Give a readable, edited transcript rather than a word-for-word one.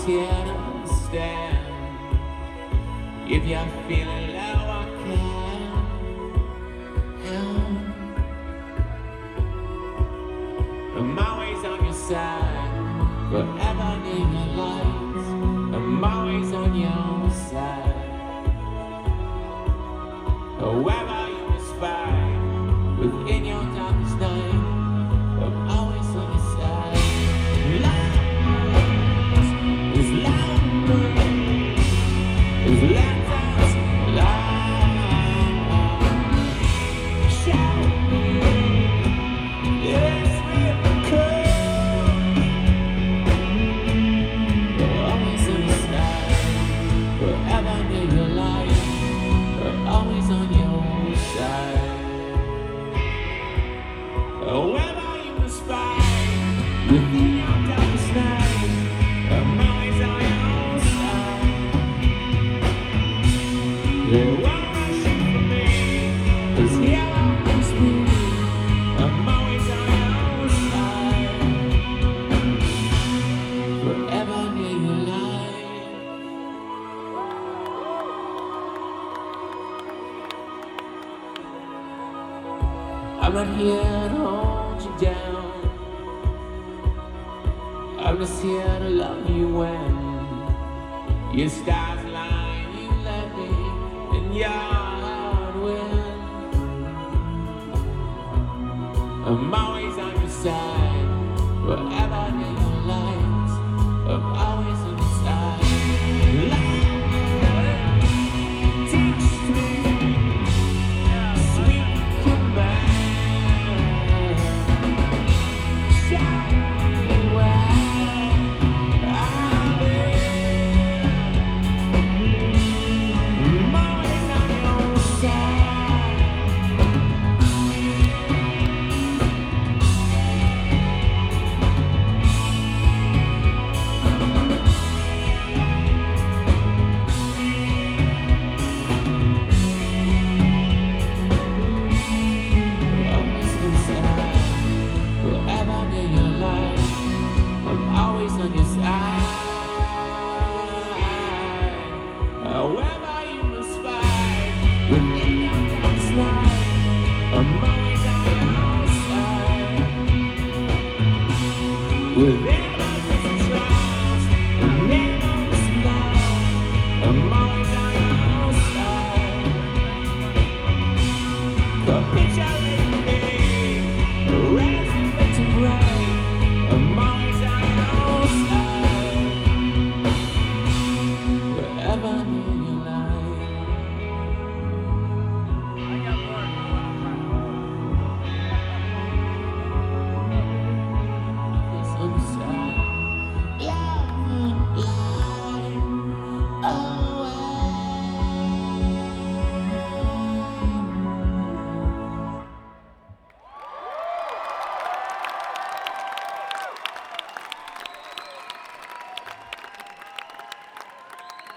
always here to understand. If you're feeling low, I can help. I'm always on your side, forever near your lights. I'm always on your side. However you aspire, within your darkest night, I'm always on your side. Light is light, is lanterns light. Show me, it's real cold. I'm always on your side, forever near your light. I'm always on your side. However you aspire, within your darkest night, I'm always on your side. They won't rush in for me, 'cause here I'll always be. I'm always on your side, forever near your light. I'm not here to hold you down. I'm just here to love you when your stars line. You let me in your heart win. I'm always on your side, forever near your light. I'm always on your side. Love, teach me sweet command. Show me where I've been. I'm always on your side. Always inside, forever near your light. I'm always on your side. However you aspire, within your darkest night, I'm always on your side. Within my different trials, within all this love, I'm always on your side. The picture in me, rising to bright. I'm always on your side, forever.